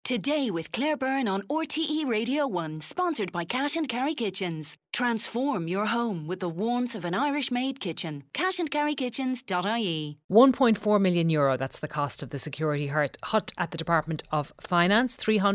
Today with Claire Byrne on RTE Radio 1, sponsored by Cash and Carry Kitchens. Transform your home with the warmth of an Irish-made kitchen. cashandcarrykitchens.ie. €1.4 million, that's the cost of the security hut at the Department of Finance.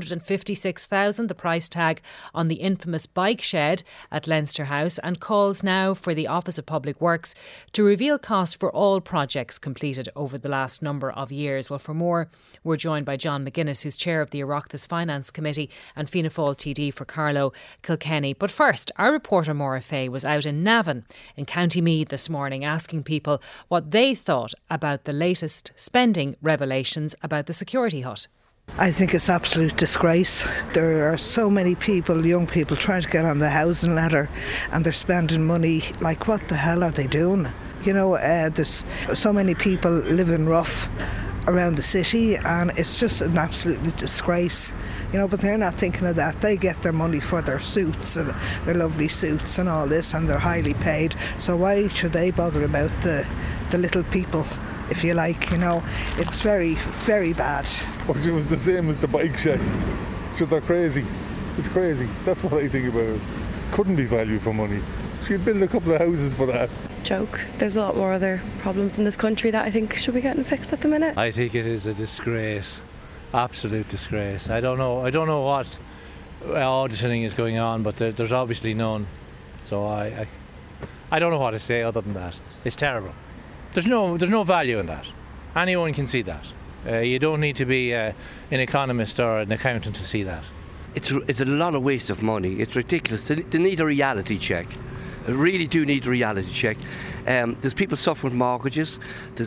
$356,000, the price tag on the infamous bike shed at Leinster House, and calls now for the Office of Public Works to reveal costs for all projects completed over the last number of years. Well, for more, we're joined by John McGuinness, who's chair of the Oireachtas Finance Committee, and Fianna Fáil TD for Carlow Kilkenny. But first, our reporter Maura Fay was out in Navan in County Meath this morning asking people what they thought about the latest spending revelations about the security hut. I think it's absolute disgrace. There are so many people, young people, trying to get on the housing ladder, and they're spending money like, what the hell are they doing? You know, there's so many people living rough around the city, and it's just an absolute disgrace, you know. But they're not thinking of that. They get their money for their suits and their lovely suits and all this, and they're highly paid, so why should they bother about the little people, if you like, you know? It's very, very bad. But it was the same as the bike shed. So they're crazy. It's crazy. That's what I think about it. Couldn't be value for money. She'd build a couple of houses for that. Joke. There's a lot more other problems in this country that I think should be getting fixed at the minute. I think it is a disgrace, absolute disgrace. I don't know what auditing is going on, but there's obviously none. So I don't know what to say other than that. It's terrible. There's no value in that. Anyone can see that. You don't need to be an economist or an accountant to see that. It's a lot of waste of money. It's ridiculous. They need a reality check. I really do need a reality check. There's people suffering with mortgages.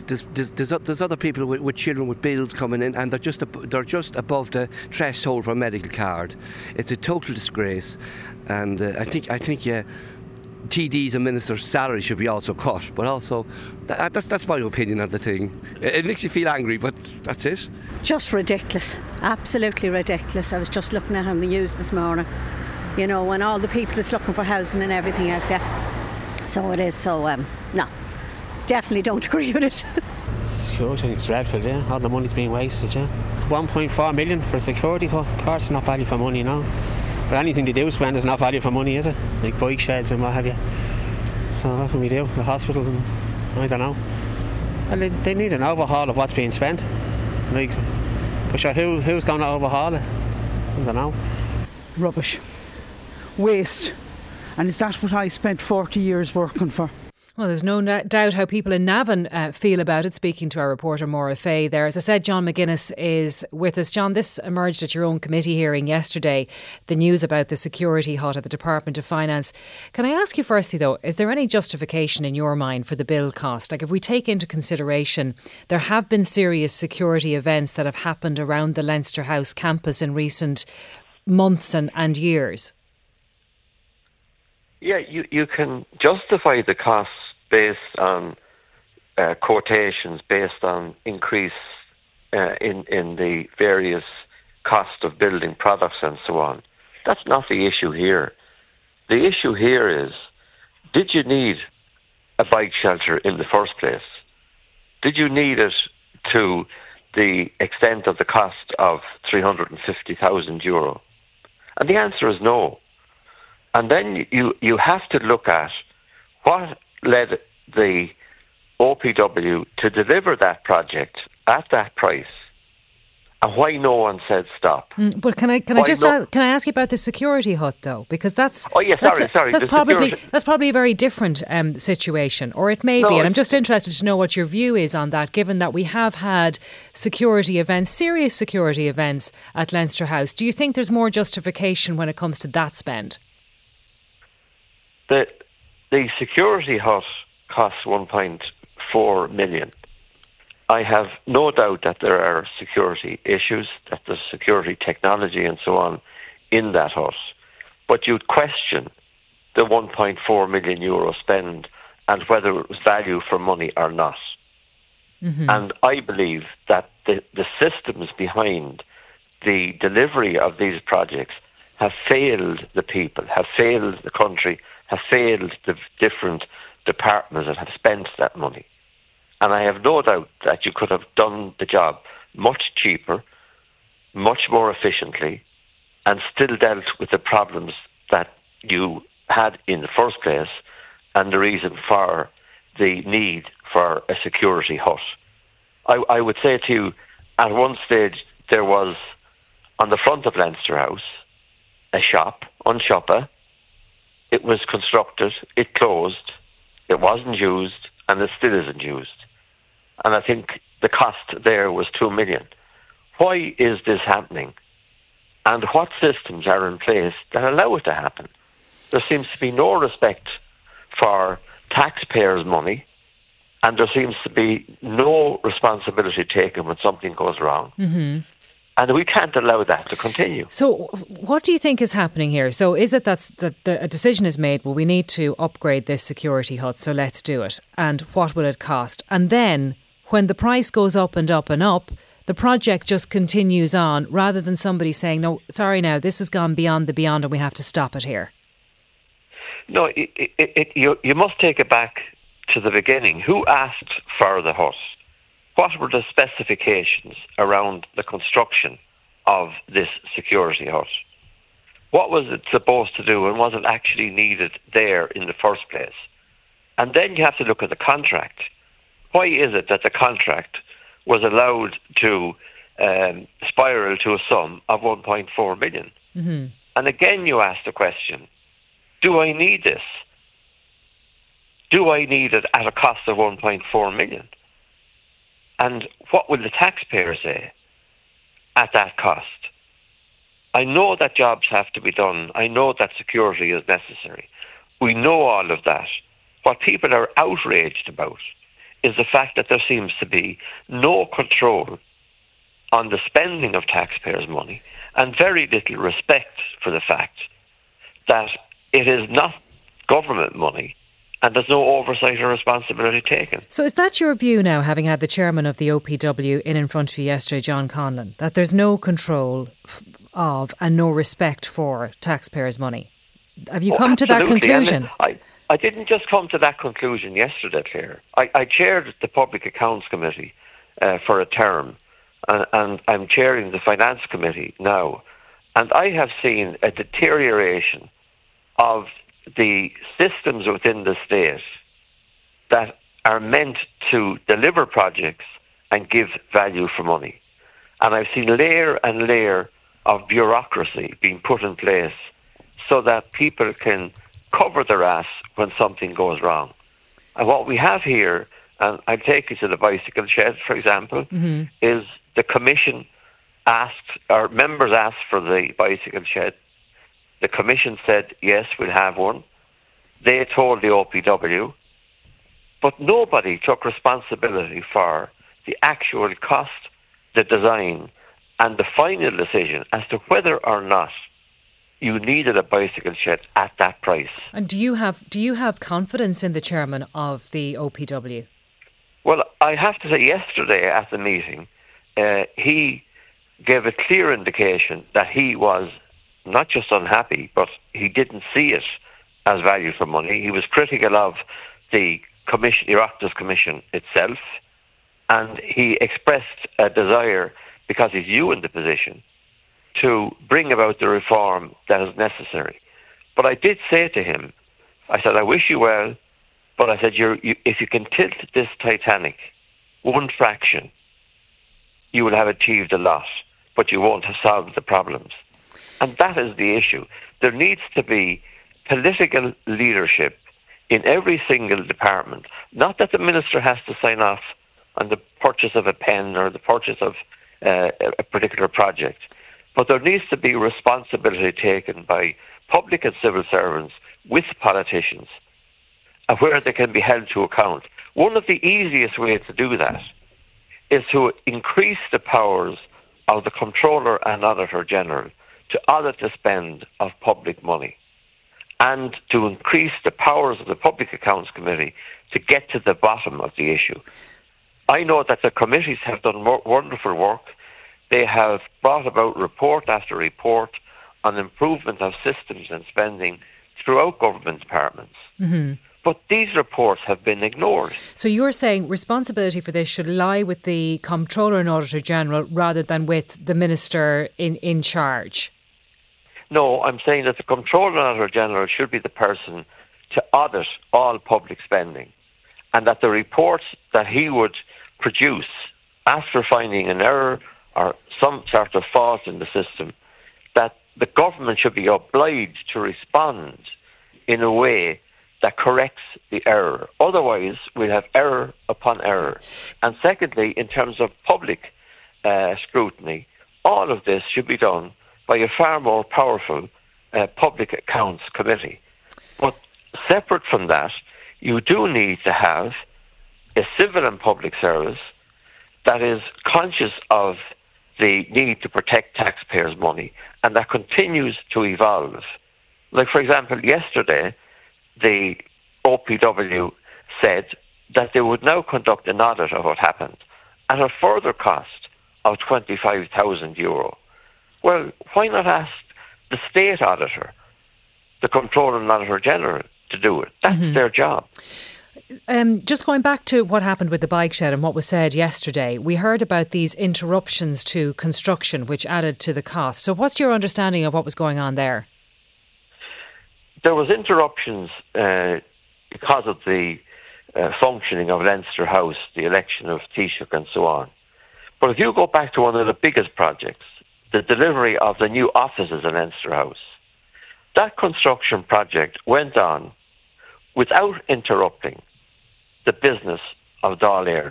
There's other people with children with bills coming in, and they're just above the threshold for a medical card. It's a total disgrace, and I think TDs and ministers' salaries should be also cut. But also, that's my opinion on the thing. It makes you feel angry, but that's it. Just ridiculous, absolutely ridiculous. I was just looking at it on the news this morning. You know, and all the people that's looking for housing and everything out there. So it is. So, no, definitely don't agree with it. Sure, I think it's dreadful, yeah. All the money's being wasted, yeah. 1.4 million for a security hut. Of course, it's not value for money, no. But anything they do spend is not value for money, is it? Like bike sheds and what have you. So what can we do? The hospital, and I don't know. Well, they need an overhaul of what's being spent. Like, but sure, who's going to overhaul it? I don't know. Rubbish. Waste. And is that what I spent 40 years working for? Well, there's no doubt how people in Navan feel about it, speaking to our reporter Maura Fay there. As I said, John McGuinness is with us. John, this emerged at your own committee hearing yesterday, the news about the security hut at the Department of Finance. Can I ask you firstly, though, is there any justification in your mind for the bill cost? Like, if we take into consideration there have been serious security events that have happened around the Leinster House campus in recent months and years. Yeah, you can justify the costs based on quotations, based on increase in the various cost of building products and so on. That's not the issue here. The issue here is, did you need a bike shelter in the first place? Did you need it to the extent of the cost of €350,000? And the answer is no. And then you have to look at what led the OPW to deliver that project at that price, and why no one said stop. But can I ask you about the security hut though? Because that's That's probably a very different situation, or it may be. And I'm just interested to know what your view is on that, given that we have had security events, serious security events at Leinster House. Do you think there's more justification when it comes to that spend? The security hut costs 1.4 million. I have no doubt that there are security issues, that there's security technology and so on in that hut. But you'd question the €1.4 million spend and whether it was value for money or not. Mm-hmm. And I believe that the systems behind the delivery of these projects have failed the people, have failed the country, have failed the different departments that have spent that money. And I have no doubt that you could have done the job much cheaper, much more efficiently and still dealt with the problems that you had in the first place and the reason for the need for a security hut. I would say to you, at one stage there was, on the front of Leinster House, a shop, Unshoppa. It was constructed, it closed, it wasn't used, and it still isn't used. And I think the cost there was 2 million. Why is this happening? And what systems are in place that allow it to happen? There seems to be no respect for taxpayers' money, and there seems to be no responsibility taken when something goes wrong. Mm-hmm. And we can't allow that to continue. So what do you think is happening here? So is it that a decision is made, well, we need to upgrade this security hut, so let's do it. And what will it cost? And then when the price goes up and up and up, the project just continues on rather than somebody saying, no, sorry now, this has gone beyond the beyond and we have to stop it here. No, you must take it back to the beginning. Who asked for the hut? What were the specifications around the construction of this security hut? What was it supposed to do and was it actually needed there in the first place? And then you have to look at the contract. Why is it that the contract was allowed to spiral to a sum of 1.4 million? Mm-hmm. And again you ask the question, do I need this? Do I need it at a cost of 1.4 million? And what will the taxpayer say at that cost? I know that jobs have to be done. I know that security is necessary. We know all of that. What people are outraged about is the fact that there seems to be no control on the spending of taxpayers' money and very little respect for the fact that it is not government money and there's no oversight or responsibility taken. So is that your view now, having had the chairman of the OPW in front of you yesterday, John Conlon, that there's no control of and no respect for taxpayers' money? Have you come to that conclusion? I didn't just come to that conclusion yesterday, Claire. I chaired the Public Accounts Committee for a term, and I'm chairing the Finance Committee now. And I have seen a deterioration of the systems within the state that are meant to deliver projects and give value for money. And I've seen layer and layer of bureaucracy being put in place so that people can cover their ass when something goes wrong. And what we have here, and I'll take you to the bicycle shed, for example, mm-hmm. is the Commission asked, or members asked for the bicycle shed. The Commission said, yes, we'll have one. They told the OPW, but nobody took responsibility for the actual cost, the design, and the final decision as to whether or not you needed a bicycle shed at that price. And do you have confidence in the chairman of the OPW? Well, I have to say, yesterday at the meeting, he gave a clear indication that he was not just unhappy, but he didn't see it as value for money. He was critical of the commission, the Oireachtas Commission itself, and he expressed a desire, because he's new in the position, to bring about the reform that is necessary. But I did say to him, I said, I wish you well, but I said, if you can tilt this Titanic one fraction, you will have achieved a lot, but you won't have solved the problems. And that is the issue. There needs to be political leadership in every single department. Not that the minister has to sign off on the purchase of a pen or the purchase of a particular project, but there needs to be responsibility taken by public and civil servants with politicians, where they can be held to account. One of the easiest ways to do that is to increase the powers of the Comptroller and Auditor General to audit the spend of public money, and to increase the powers of the Public Accounts Committee to get to the bottom of the issue. I know that the committees have done wonderful work. They have brought about report after report on improvement of systems and spending throughout government departments. Mm-hmm. But these reports have been ignored. So you're saying responsibility for this should lie with the Comptroller and Auditor General rather than with the Minister in charge? No, I'm saying that the Comptroller and Auditor General should be the person to audit all public spending, and that the reports that he would produce after finding an error or some sort of fault in the system, that the government should be obliged to respond in a way that corrects the error. Otherwise, we'll have error upon error. And secondly, in terms of public scrutiny, all of this should be done by a far more powerful Public Accounts Committee. But separate from that, you do need to have a civil and public service that is conscious of the need to protect taxpayers' money and that continues to evolve. Like, for example, yesterday, the OPW said that they would now conduct an audit of what happened at a further cost of €25,000. Well, why not ask the state auditor, the Comptroller and Auditor General, to do it? That's their job. Just going back to what happened with the bike shed and what was said yesterday, we heard about these interruptions to construction which added to the cost. So what's your understanding of what was going on there? There was interruptions because of the functioning of Leinster House, the election of Taoiseach and so on. But if you go back to one of the biggest projects, the delivery of the new offices in Leinster House, that construction project went on without interrupting the business of Dáil Éireann.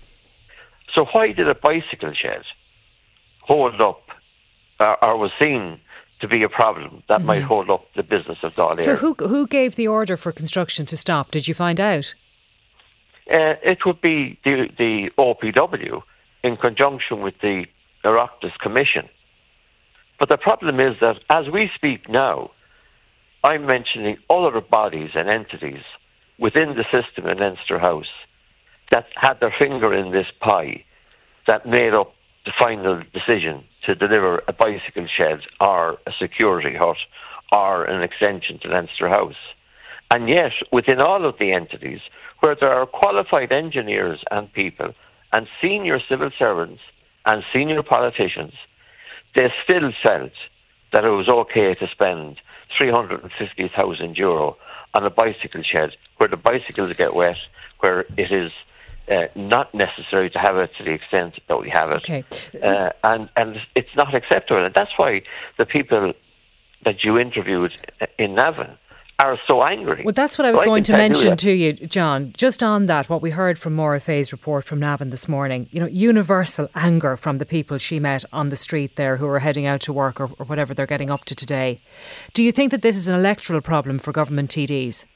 So why did a bicycle shed hold up or was seen to be a problem that might hold up the business of Dáil Éireann? So who gave the order for construction to stop? Did you find out? It would be the OPW in conjunction with the Oireachtas Commission. But the problem is that as we speak now, I'm mentioning other bodies and entities within the system in Leinster House that had their finger in this pie that made up the final decision to deliver a bicycle shed or a security hut or an extension to Leinster House. And yet, within all of the entities, where there are qualified engineers and people and senior civil servants and senior politicians, they still felt that it was okay to spend €350,000 on a bicycle shed where the bicycles get wet, where it is not necessary to have it to the extent that we have it. Okay. And it's not acceptable. And that's why the people that you interviewed in Navan are so angry. Well, that's what I was going to mention to you, John. Just on that, what we heard from Maura Fay's report from Navan this morning, universal anger from the people she met on the street there who are heading out to work or whatever they're getting up to today. Do you think that this is an electoral problem for government TDs?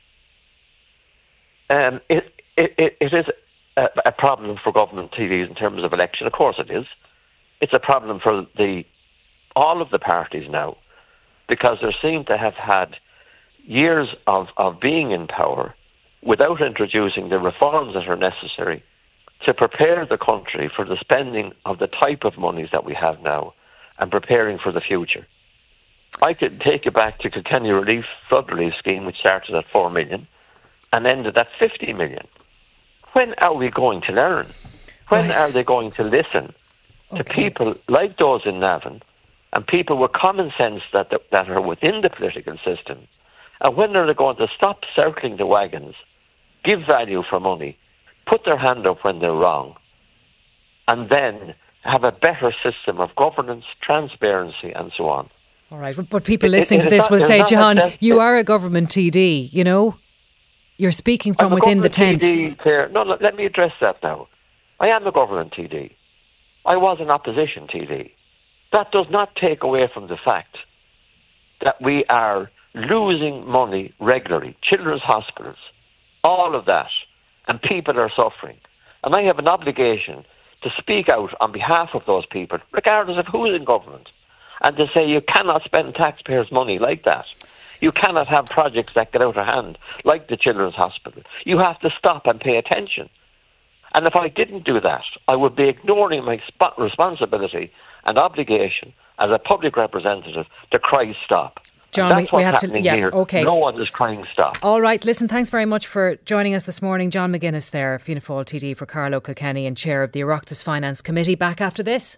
It is a problem for government TDs in terms of election. Of course it is. It's a problem for all of the parties now, because they seem to have had years of being in power without introducing the reforms that are necessary to prepare the country for the spending of the type of monies that we have now and preparing for the future. I could take you back to Kilkenny Relief, Flood Relief Scheme, which started at 4 million and ended at 50 million. When are we going to learn? When are they going to listen to people like those in Navan and people with common sense that are within the political system? And when are they going to stop circling the wagons, give value for money, put their hand up when they're wrong, and then have a better system of governance, transparency, and so on? All right, but people listening to this will say, John, you are a government TD, You're speaking from within the tent. No, let me address that now. I am a government TD. I was an opposition TD. That does not take away from the fact that we are losing money regularly, children's hospitals, all of that, and people are suffering. And I have an obligation to speak out on behalf of those people, regardless of who's in government, and to say you cannot spend taxpayers' money like that. You cannot have projects that get out of hand, like the Children's Hospital. You have to stop and pay attention. And if I didn't do that, I would be ignoring my responsibility and obligation as a public representative to cry stop. John, that's we have what's to. happening Yeah, here. okay. No one is crying stop. All right, listen, thanks very much for joining us this morning. John McGuinness there, Fianna Fáil TD for Carlow Kilkenny and Chair of the Oireachtas Finance Committee. Back after this.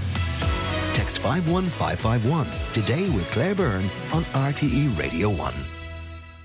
Text 51551 today with Claire Byrne on RTE Radio 1.